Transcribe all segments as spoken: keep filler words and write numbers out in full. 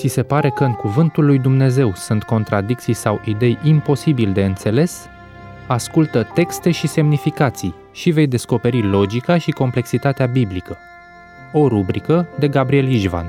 Ți se pare că în cuvântul lui Dumnezeu sunt contradicții sau idei imposibil de înțeles? Ascultă texte și semnificații și vei descoperi logica și complexitatea biblică. O rubrică de Gabriel Ișvan.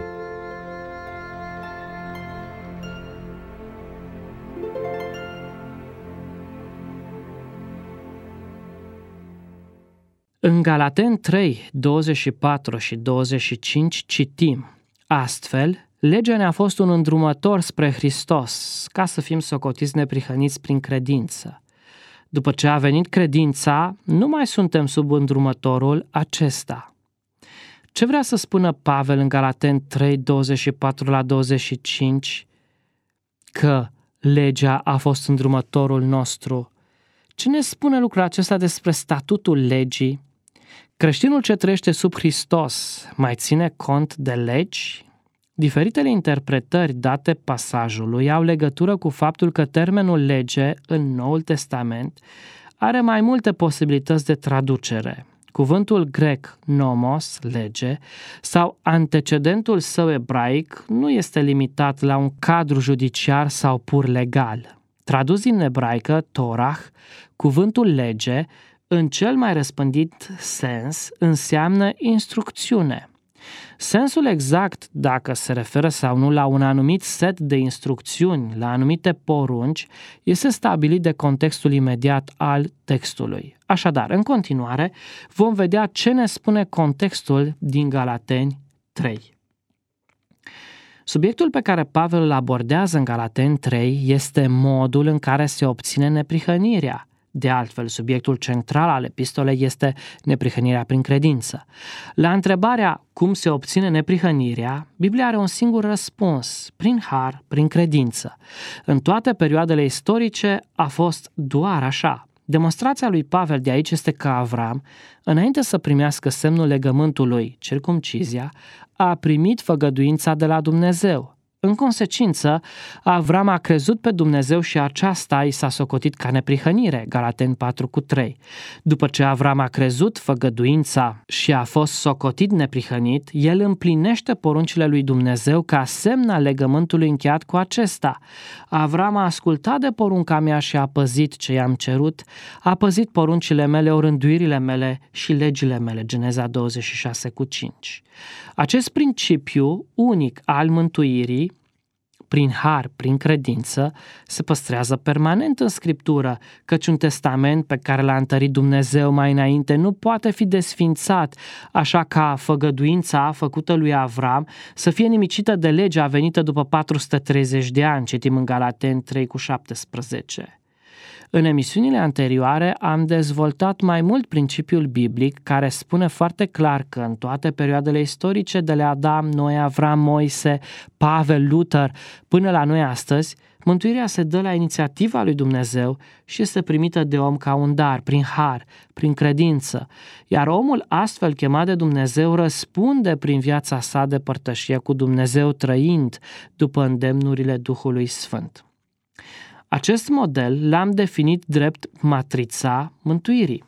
În Galateni trei, douăzeci și patru și douăzeci și cinci citim: astfel, legea ne-a fost un îndrumător spre Hristos, ca să fim socotiți neprihăniți prin credință. După ce a venit credința, nu mai suntem sub îndrumătorul acesta. Ce vrea să spună Pavel în Galateni trei, douăzeci și patru la douăzeci și cinci? Că legea a fost îndrumătorul nostru. Ce ne spune lucrul acesta despre statutul legii? Creștinul ce trăiește sub Hristos mai ține cont de legi? Diferitele interpretări date pasajului au legătură cu faptul că termenul lege în Noul Testament are mai multe posibilități de traducere. Cuvântul grec nomos, lege, sau antecedentul său ebraic nu este limitat la un cadru judiciar sau pur legal. Tradus din ebraică, Torah, cuvântul lege, în cel mai răspândit sens, înseamnă instrucțiune. Sensul exact, dacă se referă sau nu la un anumit set de instrucțiuni, la anumite porunci, este stabilit de contextul imediat al textului. Așadar, în continuare, vom vedea ce ne spune contextul din Galateni trei. Subiectul pe care Pavel îl abordează în Galateni trei este modul în care se obține neprihănirea. De altfel, subiectul central al epistolei este neprihănirea prin credință. La întrebarea cum se obține neprihănirea, Biblia are un singur răspuns: prin har, prin credință. În toate perioadele istorice a fost doar așa. Demonstrația lui Pavel de aici este că Avram, înainte să primească semnul legământului, circumcizia, a primit făgăduința de la Dumnezeu. În consecință, Avram a crezut pe Dumnezeu și aceasta i s-a socotit ca neprihănire, Galateni patru cu trei. După ce Avram a crezut făgăduința și a fost socotit neprihănit, el împlinește poruncile lui Dumnezeu ca semn al legământului încheiat cu acesta. Avram a ascultat de porunca mea și a păzit ce i-am cerut, a păzit poruncile mele, orânduirile mele și legile mele, Geneza douăzeci și șase cu cinci. Acest principiu unic al mântuirii, prin har, prin credință, se păstrează permanent în Scriptură, căci un testament pe care l-a întărit Dumnezeu mai înainte nu poate fi desfințat, așa ca făgăduința făcută lui Avram să fie nimicită de legea venită după patru sute treizeci de ani, citim în Galateni trei cu șaptesprezece. În emisiunile anterioare am dezvoltat mai mult principiul biblic care spune foarte clar că în toate perioadele istorice de la Adam, Noe, Avram, Moise, Pavel, Luther până la noi astăzi, mântuirea se dă la inițiativa lui Dumnezeu și este primită de om ca un dar, prin har, prin credință, iar omul astfel chemat de Dumnezeu răspunde prin viața sa de părtășie cu Dumnezeu, trăind după îndemnurile Duhului Sfânt. Acest model l-am definit drept matrița mântuirii.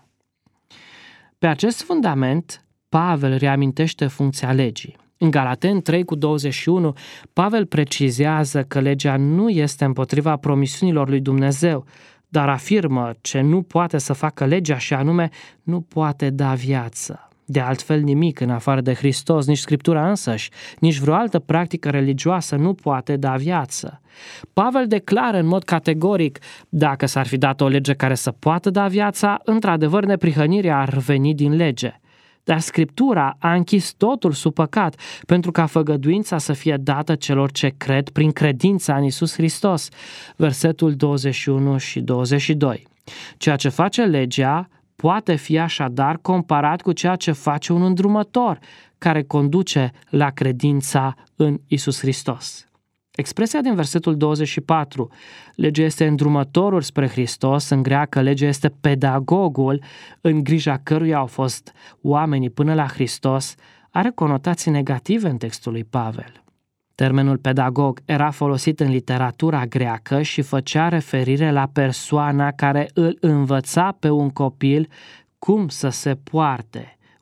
Pe acest fundament, Pavel reamintește funcția legii. În Galateni trei cu douăzeci și unu, Pavel precizează că legea nu este împotriva promisiunilor lui Dumnezeu, dar afirmă ce nu poate să facă legea și anume nu poate da viață. De altfel, nimic în afară de Hristos, nici Scriptura însăși, nici vreo altă practică religioasă nu poate da viață. Pavel declară în mod categoric: dacă s-ar fi dat o lege care să poată da viața, într-adevăr neprihănirea ar veni din lege. Dar Scriptura a închis totul sub păcat, pentru ca făgăduința să fie dată celor ce cred prin credința în Iisus Hristos. Versetul douăzeci și unu și douăzeci și doi. Ceea ce face legea poate fi așadar comparat cu ceea ce face un îndrumător care conduce la credința în Iisus Hristos. Expresia din versetul douăzeci și patru, legea este îndrumătorul spre Hristos, în greacă legea este pedagogul, în grija căruia au fost oamenii până la Hristos, are conotații negative în textul lui Pavel. Termenul pedagog era folosit în literatura greacă și făcea referire la persoana care îl învăța pe un copil cum să se poarte,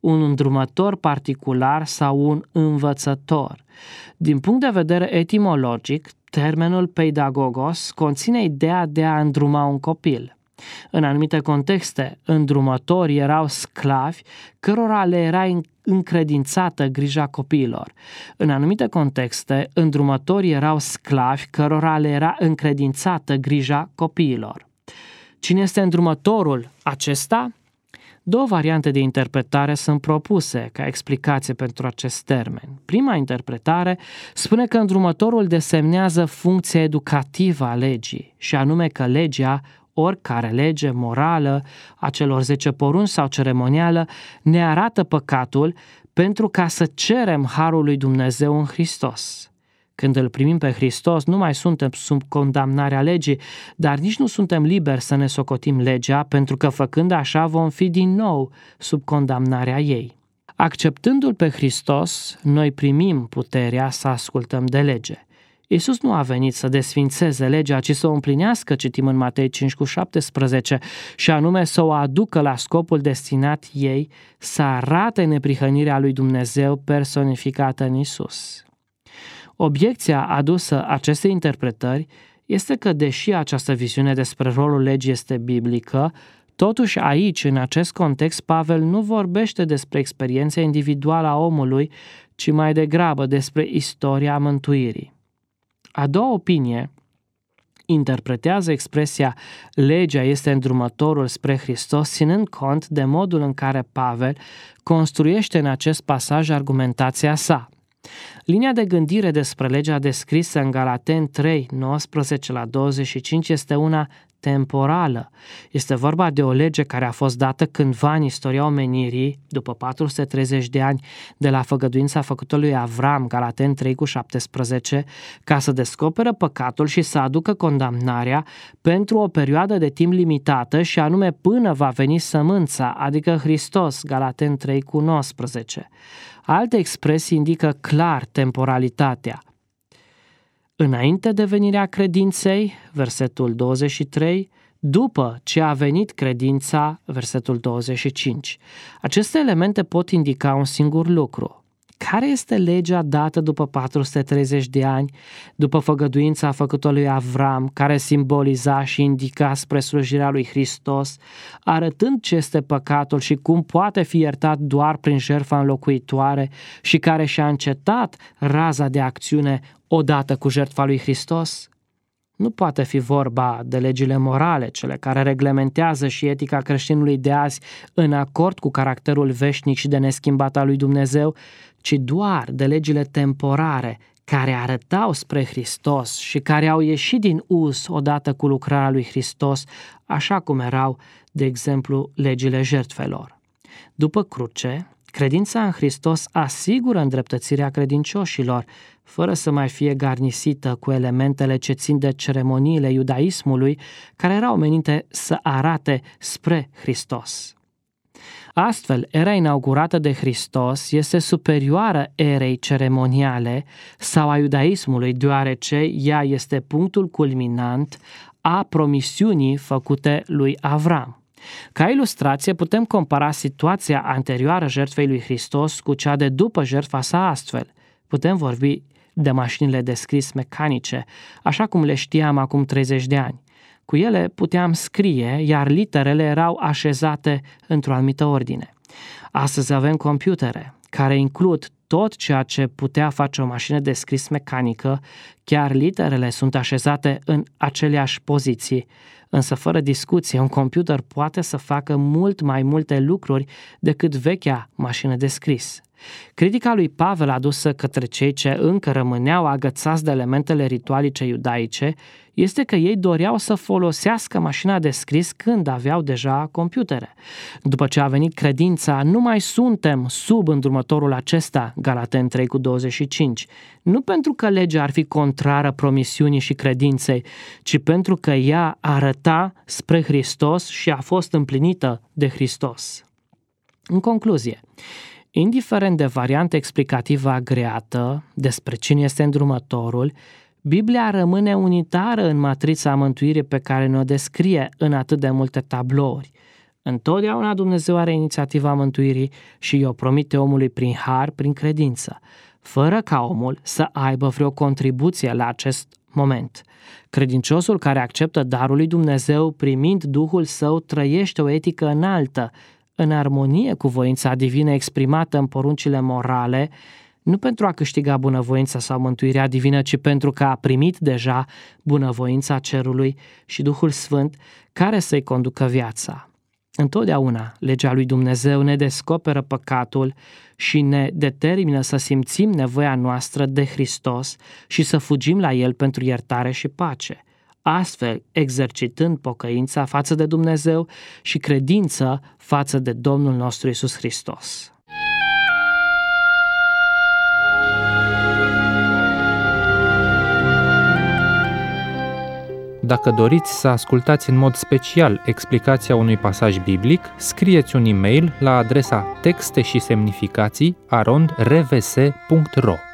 un îndrumător particular sau un învățător. Din punct de vedere etimologic, termenul pedagogos conține ideea de a îndruma un copil. În anumite contexte, îndrumătorii erau sclavi cărora le era încredințată grija copiilor. În anumite contexte, îndrumătorii erau sclavi cărora le era încredințată grija copiilor. Cine este îndrumătorul acesta? Două variante de interpretare sunt propuse ca explicație pentru acest termen. Prima interpretare spune că îndrumătorul desemnează funcția educativă a legii, și anume că legea, oricare lege morală, a celor zece porunci sau ceremonială, ne arată păcatul pentru ca să cerem harul lui Dumnezeu în Hristos. Când îl primim pe Hristos, nu mai suntem sub condamnarea legii, dar nici nu suntem liberi să ne socotim legea, pentru că făcând așa vom fi din nou sub condamnarea ei. Acceptându-l pe Hristos, noi primim puterea să ascultăm de lege. Iisus nu a venit să desfințeze legea, ci să o împlinească, citim în Matei cinci cu șaptesprezece, și anume să o aducă la scopul destinat ei, să arate neprihănirea lui Dumnezeu personificată în Iisus. Obiecția adusă acestei interpretări este că, deși această viziune despre rolul legii este biblică, totuși aici, în acest context, Pavel nu vorbește despre experiența individuală a omului, ci mai degrabă despre istoria mântuirii. A doua opinie interpretează expresia legea este îndrumătorul spre Hristos, ținând cont de modul în care Pavel construiește în acest pasaj argumentația sa. Linia de gândire despre legea descrisă în Galateni trei, nouăsprezece la douăzeci și cinci este una temporală. Este vorba de o lege care a fost dată cândva în istoria omenirii, după patru sute treizeci de ani de la făgăduința făcută lui Avram, Galateni trei cu șaptesprezece, ca să descoperă păcatul și să aducă condamnarea pentru o perioadă de timp limitată, și anume până va veni sămânța, adică Hristos, Galateni trei cu nouăsprezece. Alte expresii indică clar temporalitatea. Înainte de venirea credinței, versetul douăzeci și trei, după ce a venit credința, versetul douăzeci și cinci. Aceste elemente pot indica un singur lucru. Care este legea dată după patru sute treizeci de ani, după făgăduința făcută lui Avram, care simboliza și indica spre slujirea lui Hristos, arătând ce este păcatul și cum poate fi iertat doar prin jertfa înlocuitoare, și care și-a încetat raza de acțiune odată cu jertfa lui Hristos? Nu poate fi vorba de legile morale, cele care reglementează și etica creștinului de azi în acord cu caracterul veșnic și de neschimbat al lui Dumnezeu, ci doar de legile temporare care arătau spre Hristos și care au ieșit din uz odată cu lucrarea lui Hristos, așa cum erau, de exemplu, legile jertfelor. După cruce, credința în Hristos asigură îndreptățirea credincioșilor, fără să mai fie garnisită cu elementele ce țin de ceremoniile iudaismului, care erau menite să arate spre Hristos. Astfel, era inaugurată de Hristos este superioară erei ceremoniale sau a iudaismului, deoarece ea este punctul culminant a promisiunii făcute lui Avram. Ca ilustrație, putem compara situația anterioară jertfei lui Hristos cu cea de după jertfa sa astfel. Putem vorbi de mașinile de scris mecanice, așa cum le știam acum treizeci de ani. Cu ele puteam scrie, iar literele erau așezate într-o anumită ordine. Astăzi avem computere, care includ tot ceea ce putea face o mașină de scris mecanică, chiar literele sunt așezate în aceleași poziții, însă fără discuție, un computer poate să facă mult mai multe lucruri decât vechea mașină de scris. Critica lui Pavel adusă către cei ce încă rămâneau agățați de elementele ritualice iudaice este că ei doreau să folosească mașina de scris când aveau deja computere. După ce a venit credința, nu mai suntem sub îndrumătorul acesta, Galateni trei cu douăzeci și cinci, nu pentru că legea ar fi contrară promisiunii și credinței, ci pentru că ea arăta spre Hristos și a fost împlinită de Hristos. În concluzie, indiferent de varianta explicativă agreată despre cine este îndrumătorul, Biblia rămâne unitară în matrița mântuirii pe care ne-o descrie în atât de multe tablouri. Întotdeauna Dumnezeu are inițiativa mântuirii și i-o promite omului prin har, prin credință, fără ca omul să aibă vreo contribuție la acest moment. Credinciosul care acceptă darul lui Dumnezeu primind Duhul Său trăiește o etică înaltă, în armonie cu voința divină exprimată în poruncile morale, nu pentru a câștiga bunăvoința sau mântuirea divină, ci pentru că a primit deja bunăvoința cerului și Duhul Sfânt care să-i conducă viața. Întotdeauna legea lui Dumnezeu ne descoperă păcatul și ne determină să simțim nevoia noastră de Hristos și să fugim la El pentru iertare și pace, astfel exercitând pocăința față de Dumnezeu și credință față de Domnul nostru Iisus Hristos. Dacă doriți să ascultați în mod special explicația unui pasaj biblic, scrieți un e-mail la adresa texte și semnificații arond r v s punct r o.